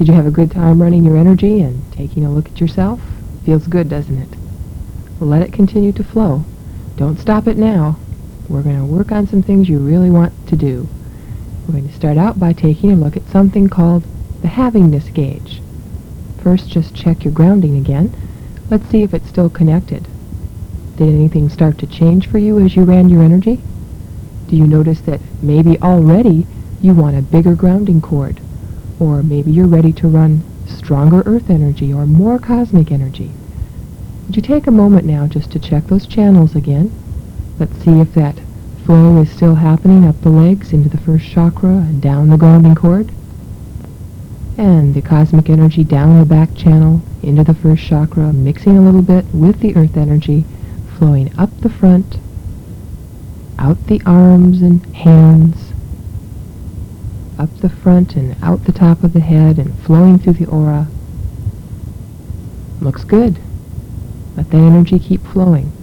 Did you have a good time running your energy and taking a look at yourself? Feels good, doesn't it? Well, let it continue to flow. Don't stop it now. We're going to work on some things you really want to do. We're going to start out by taking a look at something called the havingness gauge. First, just check your grounding again. Let's see if it's still connected. Did anything start to change for you as you ran your energy? Do you notice that maybe already you want a bigger grounding cord? Or maybe you're ready to run stronger earth energy or more cosmic energy? Would you take a moment now just to check those channels again? Let's see if that flow is still happening up the legs into the first chakra and down the grounding cord. And the cosmic energy down the back channel into the first chakra, mixing a little bit with the earth energy, flowing up the front, out the arms and hands, up the front and out the top of the head and flowing through the aura. Looks good. Let that energy keep flowing.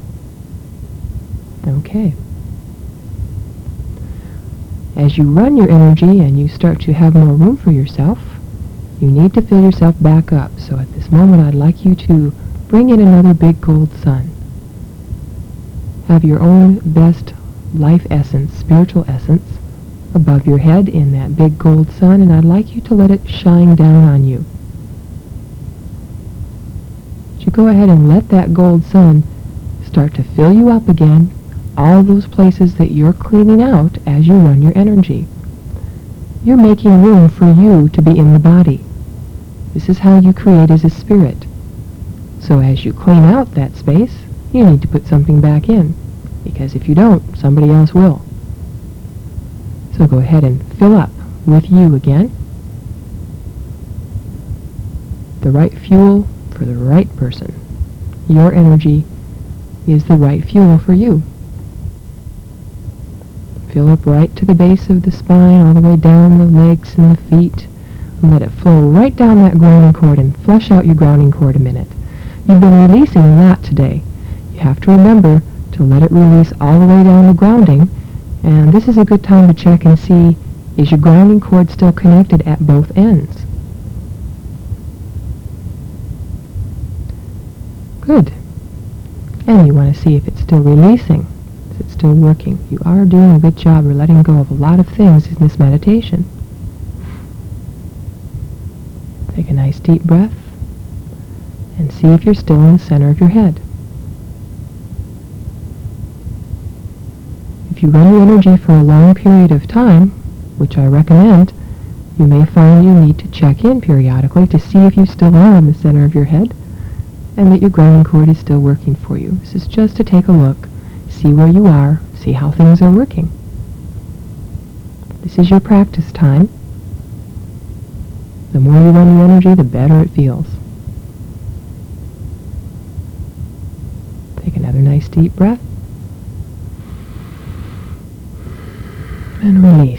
Okay. As you run your energy and you start to have more room for yourself, you need to fill yourself back up. So at this moment I'd like you to bring in another big gold sun. Have your own best life essence, spiritual essence, above your head in that big gold sun, and I'd like you to let it shine down on you. You go ahead and let that gold sun start to fill you up again, all those places that you're cleaning out as you run your energy. You're making room for you to be in the body. This is how you create as a spirit. So as you clean out that space, you need to put something back in, because if you don't, somebody else will. So go ahead and fill up with you again. The right fuel for the right person. Your energy is the right fuel for you. Fill up right to the base of the spine, all the way down the legs and the feet. And let it flow right down that grounding cord and flush out your grounding cord a minute. You've been releasing a lot today. You have to remember to let it release all the way down the grounding. And this is a good time to check and see, is your grounding cord still connected at both ends? Good. And you want to see if it's still releasing. Is it still working? You are doing a good job. You're letting go of a lot of things in this meditation. Take a nice deep breath and see if you're still in the center of your head. If you run your energy for a long period of time, which I recommend, you may find you need to check in periodically to see if you still are in the center of your head and that your grounding cord is still working for you. This is just to take a look, see where you are, see how things are working. This is your practice time. The more you run your energy, the better it feels. Take another nice deep breath. And release.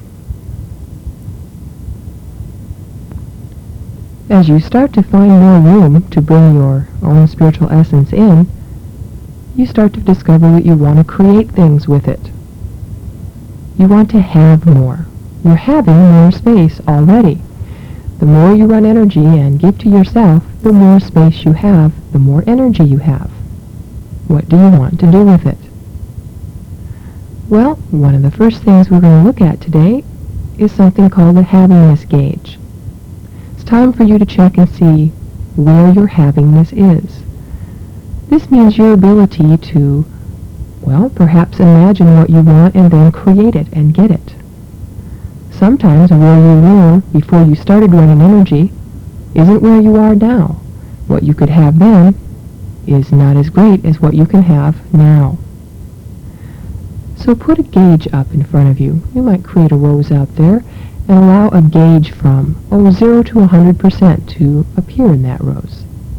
As you start to find more room to bring your own spiritual essence in, you start to discover that you want to create things with it. You want to have more. You're having more space already. The more you run energy and give to yourself, the more space you have, the more energy you have. What do you want to do with it? Well, one of the first things we're going to look at today is something called the havingness gauge. It's time for you to check and see where your havingness is. This means your ability to, well, perhaps imagine what you want and then create it and get it. Sometimes where you were before you started running energy isn't where you are now. What you could have then is not as great as what you can have now. So put a gauge up in front of you. You might create a rose out there and allow a gauge from 0 to 100% to appear in that rose.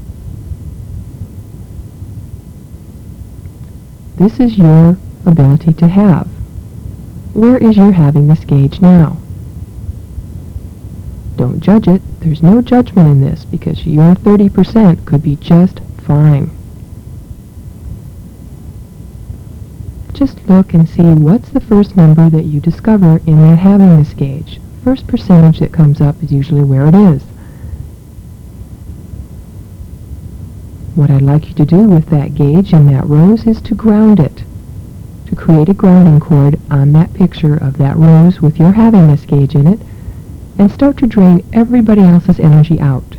This is your ability to have. Where is your havingness gauge now? Don't judge it. There's no judgment in this because your 30% could be just fine. Just look and see what's the first number that you discover in that havingness gauge. first percentage that comes up is usually where it is. What I'd like you to do with that gauge and that rose is to ground it, to create a grounding cord on that picture of that rose with your happiness gauge in it, and start to drain everybody else's energy out.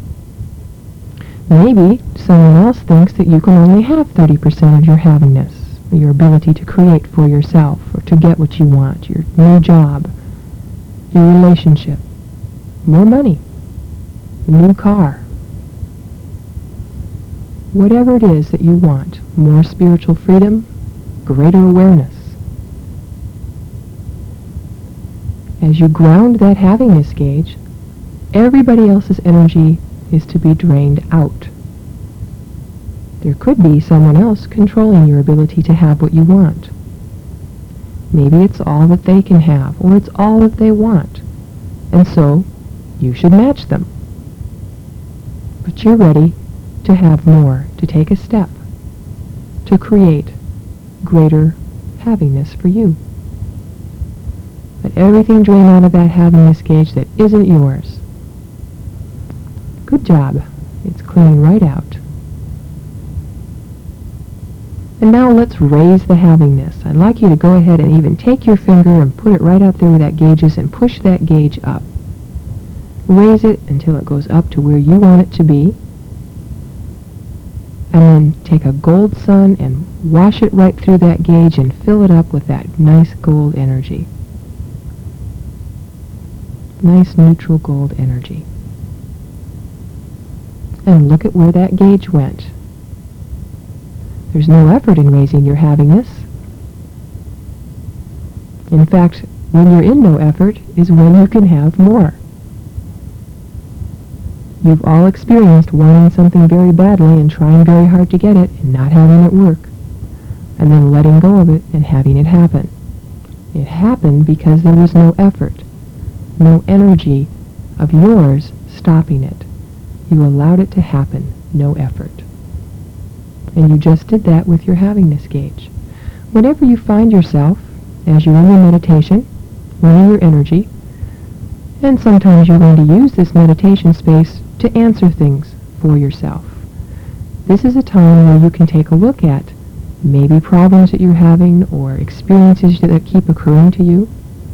Maybe someone else thinks that you can only have 30% of your happiness, your ability to create for yourself, or to get what you want, your new job, your relationship, more money, a new car. Whatever it is that you want, more spiritual freedom, greater awareness. As you ground that happiness gauge, everybody else's energy is to be drained out. There could be someone else controlling your ability to have what you want. Maybe it's all that they can have, or it's all that they want, and so you should match them. But you're ready to have more, to take a step, to create greater happiness for you. Let everything drain out of that happiness gauge that isn't yours. Good job. It's cleaning right out. And now let's raise the happiness. I'd like you to go ahead and even take your finger and put it right out there where that gauge is and push that gauge up. Raise it until it goes up to where you want it to be. And then take a gold sun and wash it right through that gauge and fill it up with that nice gold energy. Nice neutral gold energy. And look at where that gauge went. There's no effort in raising your happiness. In fact, when you're in no effort is when you can have more. You've all experienced wanting something very badly and trying very hard to get it and not having it work, and then letting go of it and having it happen. It happened because there was no effort, no energy of yours stopping it. You allowed it to happen, no effort. And you just did that with your happiness gauge. Whenever you find yourself, as you're in your meditation, running your energy, and sometimes you're going to use this meditation space to answer things for yourself. This is a time where you can take a look at maybe problems that you're having or experiences that keep occurring to you.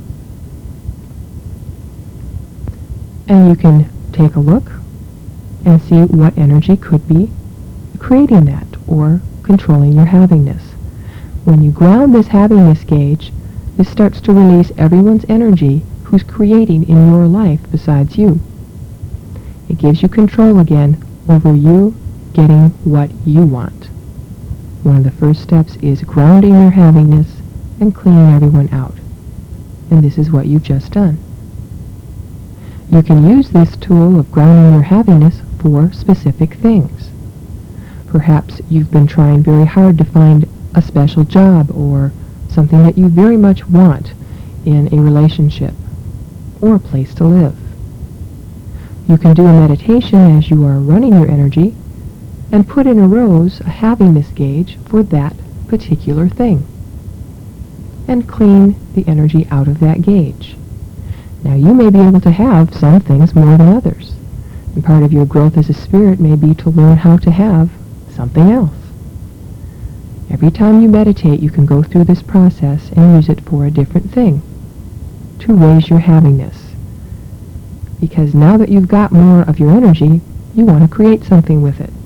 And you can take a look and see what energy could be creating that or controlling your happiness. When you ground this happiness gauge, this starts to release everyone's energy who's creating in your life besides you. It gives you control again over you getting what you want. One of the first steps is grounding your happiness and cleaning everyone out. And this is what you've just done. You can use this tool of grounding your happiness for specific things. Perhaps you've been trying very hard to find a special job or something that you very much want in a relationship or a place to live. You can do a meditation as you are running your energy and put in a rose a happiness gauge for that particular thing and clean the energy out of that gauge. Now you may be able to have some things more than others, and part of your growth as a spirit may be to learn how to have something else. Every time you meditate, you can go through this process and use it for a different thing to raise your happiness. Because now that you've got more of your energy, you want to create something with it.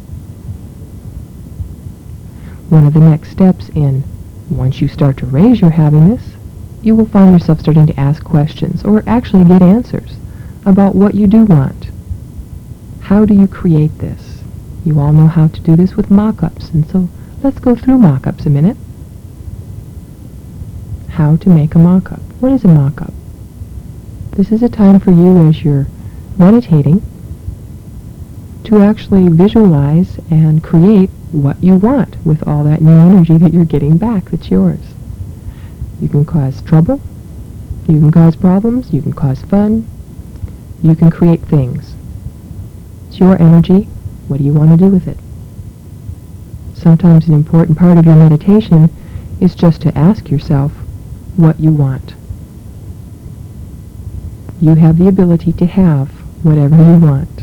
One of the next steps once you start to raise your happiness, you will find yourself starting to ask questions or actually get answers about what you do want. How do you create this? You all know how to do this with mock-ups, and so let's go through mock-ups a minute. How to make a mock-up. What is a mock-up? This is a time for you as you're meditating to actually visualize and create what you want with all that new energy that you're getting back that's yours. You can cause trouble, you can cause problems, you can cause fun, you can create things. It's your energy. What do you want to do with it? Sometimes an important part of your meditation is just to ask yourself what you want. You have the ability to have whatever you want.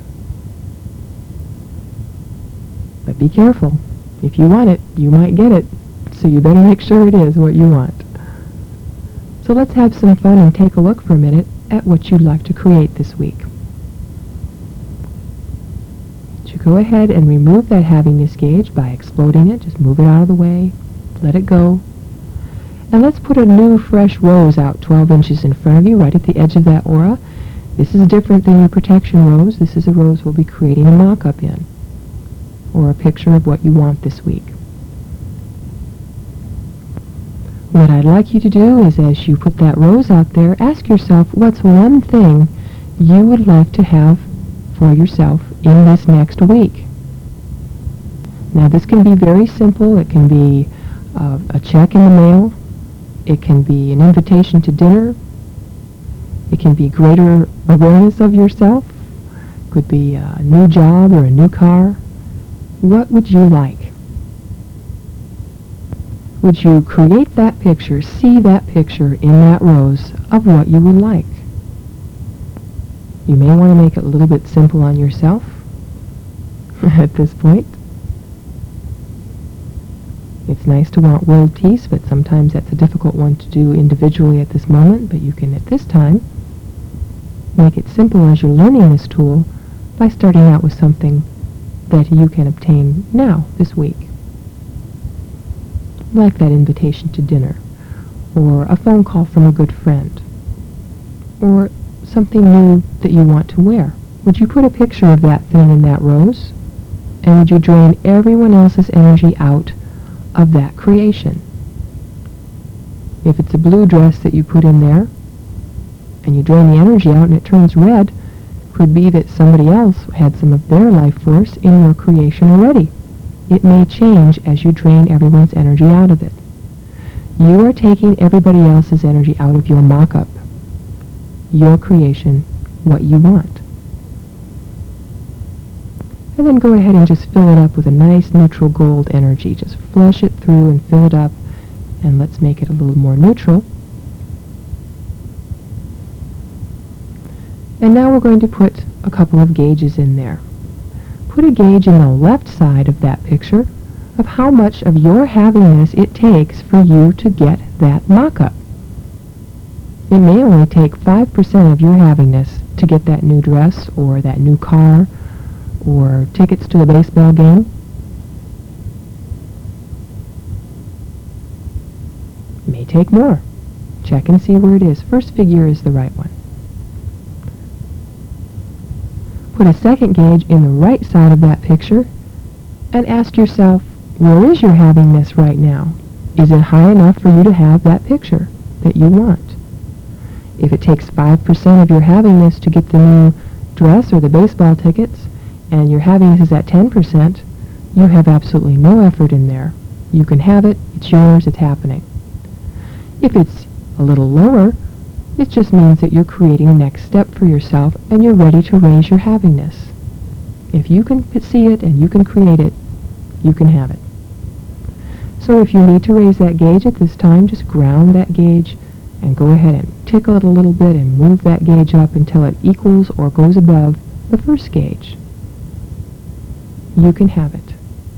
But be careful. If you want it, you might get it. So you better make sure it is what you want. So let's have some fun and take a look for a minute at what you'd like to create this week. So go ahead and remove that havingness gauge by exploding it. Just move it out of the way. Let it go. And let's put a new fresh rose out 12 inches in front of you, right at the edge of that aura. This is different than your protection rose. This is a rose we'll be creating a mock-up in, or a picture of what you want this week. What I'd like you to do is, as you put that rose out there, ask yourself what's one thing you would like to have for yourself in this next week. Now this can be very simple. It can be a check in the mail. It can be an invitation to dinner. It can be greater awareness of yourself. It could be a new job or a new car. What would you like? Would you create that picture, see that picture in that rose of what you would like? You may want to make it a little bit simple on yourself at this point. It's nice to want world peace, but sometimes that's a difficult one to do individually at this moment. But you can, at this time, make it simple as you're learning this tool by starting out with something that you can obtain now, this week. Like that invitation to dinner, or a phone call from a good friend, or something new that you want to wear. Would you put a picture of that thing in that rose? And would you drain everyone else's energy out of that creation? If it's a blue dress that you put in there, and you drain the energy out and it turns red, it could be that somebody else had some of their life force in your creation already. It may change as you drain everyone's energy out of it. You are taking everybody else's energy out of your mock-up, your creation, what you want. And then go ahead and just fill it up with a nice neutral gold energy. Just flush it through and fill it up, and let's make it a little more neutral. And now we're going to put a couple of gauges in there. Put a gauge in the left side of that picture of how much of your havingness it takes for you to get that mock-up. It may only take 5% of your havingness to get that new dress, or that new car, or tickets to the baseball game. It may take more. Check and see where it is. First figure is the right one. Put a second gauge in the right side of that picture and ask yourself, where is your havingness right now? Is it high enough for you to have that picture that you want? If it takes 5% of your havingness to get the new dress or the baseball tickets, and your havingness is at 10%, you have absolutely no effort in there. You can have it, it's yours, it's happening. If it's a little lower, it just means that you're creating a next step for yourself and you're ready to raise your havingness. If you can see it and you can create it, you can have it. So if you need to raise that gauge at this time, just ground that gauge and go ahead and tickle it a little bit and move that gauge up until it equals or goes above the first gauge. You can have it.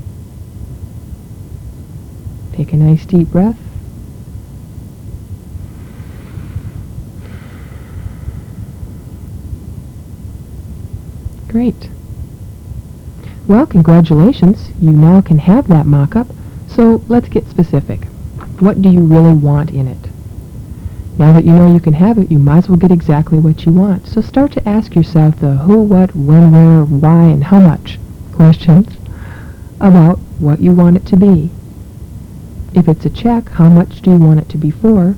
Take a nice deep breath. Great. Well, congratulations. You now can have that mock-up. So let's get specific. What do you really want in it? Now that you know you can have it, you might as well get exactly what you want. So start to ask yourself the who, what, when, where, why, and how much questions about what you want it to be. If it's a check, how much do you want it to be for?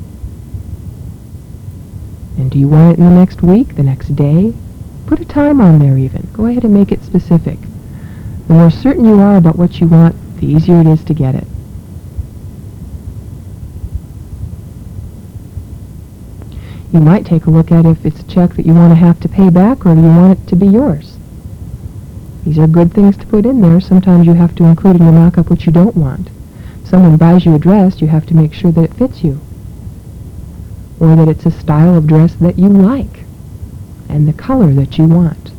And do you want it in the next week, the next day? Put a time on there even. Go ahead and make it specific. The more certain you are about what you want, the easier it is to get it. You might take a look at if it's a check that you want to have to pay back, or do you want it to be yours. These are good things to put in there. Sometimes you have to include in your mock-up what you don't want. If someone buys you a dress, you have to make sure that it fits you, or that it's a style of dress that you like. and the color that you want.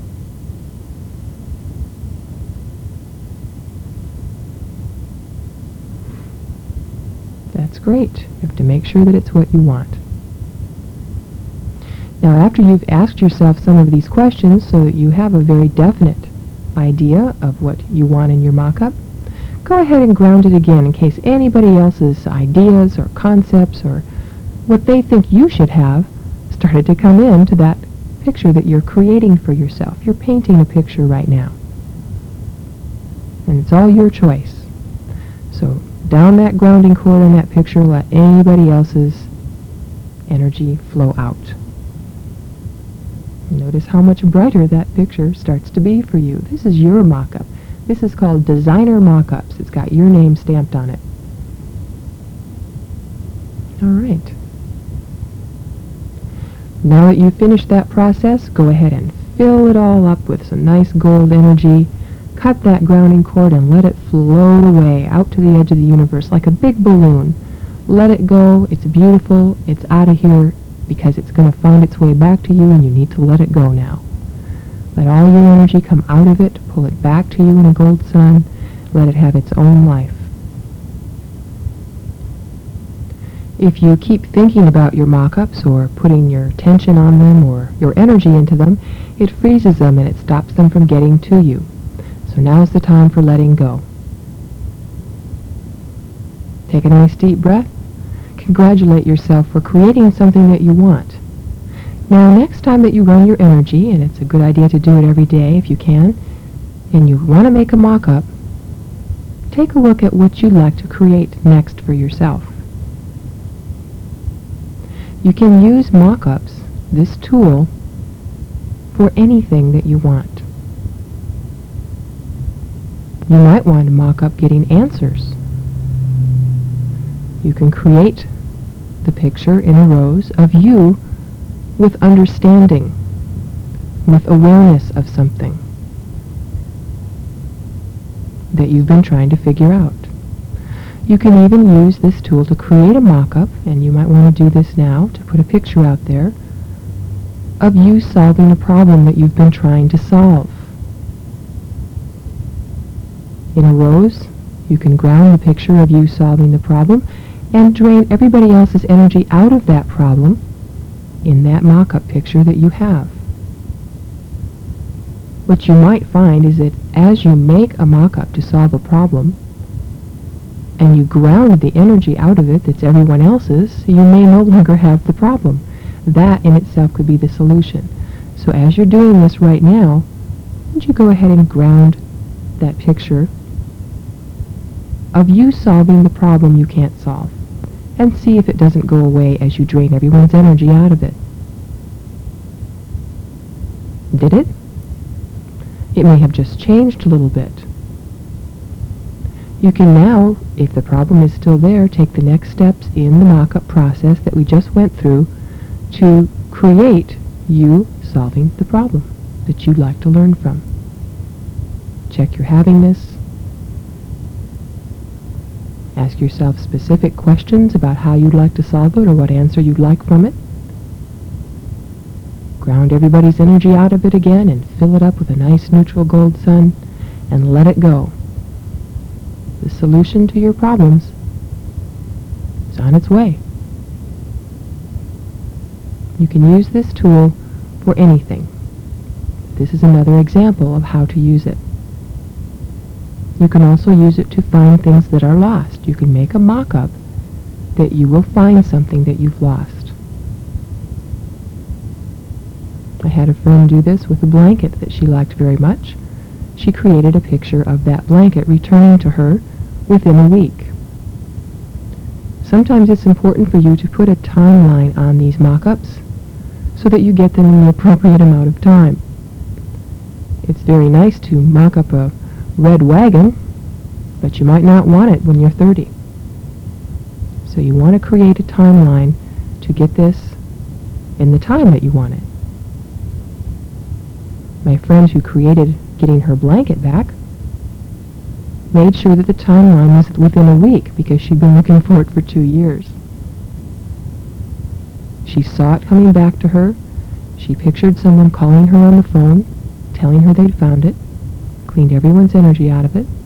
That's great. You have to make sure that it's what you want. Now, after you've asked yourself some of these questions so that you have a very definite idea of what you want in your mock-up, go ahead and ground it again in case anybody else's ideas or concepts or what they think you should have started to come into that picture that you're creating for yourself. You're painting a picture right now. And it's all your choice. So down that grounding cord in that picture, let anybody else's energy flow out. Notice how much brighter that picture starts to be for you. This is your mock-up. This is called Designer Mock-ups. It's got your name stamped on it. All right. Now that you've finished that process, go ahead and fill it all up with some nice gold energy. Cut that grounding cord and let it float away out to the edge of the universe like a big balloon. Let it go. It's beautiful. It's out of here because it's going to find its way back to you, and you need to let it go now. Let all your energy come out of it. Pull it back to you in a gold sun. Let it have its own life. If you keep thinking about your mock-ups or putting your attention on them or your energy into them, it freezes them and it stops them from getting to you. So now's the time for letting go. Take a nice deep breath. Congratulate yourself for creating something that you want. Now, next time that you run your energy, and it's a good idea to do it every day if you can, and you want to make a mock-up, take a look at what you'd like to create next for yourself. You can use mock-ups, this tool, for anything that you want. You might want to mock up getting answers. You can create the picture in a rose of you with understanding, with awareness of something that you've been trying to figure out. You can even use this tool to create a mock-up, and you might want to do this now, to put a picture out there of you solving a problem that you've been trying to solve. In a rose, you can ground the picture of you solving the problem and drain everybody else's energy out of that problem in that mock-up picture that you have. What you might find is that as you make a mock-up to solve a problem, and you ground the energy out of it that's everyone else's, you may no longer have the problem. That in itself could be the solution. So as you're doing this right now, why don't you go ahead and ground that picture of you solving the problem you can't solve, and see if it doesn't go away as you drain everyone's energy out of it. Did it? It may have just changed a little bit. You can now, if the problem is still there, take the next steps in the mock-up process that we just went through to create you solving the problem that you'd like to learn from. Check your havingness. Ask yourself specific questions about how you'd like to solve it or what answer you'd like from it. Ground everybody's energy out of it again and fill it up with a nice neutral gold sun and let it go. The solution to your problems is on its way. You can use this tool for anything. This is another example of how to use it. You can also use it to find things that are lost. You can make a mock-up that you will find something that you've lost. I had a friend do this with a blanket that she liked very much. She created a picture of that blanket returning to her within a week. Sometimes it's important for you to put a timeline on these mock-ups so that you get them in the appropriate amount of time. It's very nice to mock up a red wagon, but you might not want it when you're 30. So you want to create a timeline to get this in the time that you want it. My friend who created getting her blanket back made sure that the timeline was within a week because she'd been looking for it for 2 years. She saw it coming back to her. She pictured someone calling her on the phone, telling her they'd found it, cleaned everyone's energy out of it,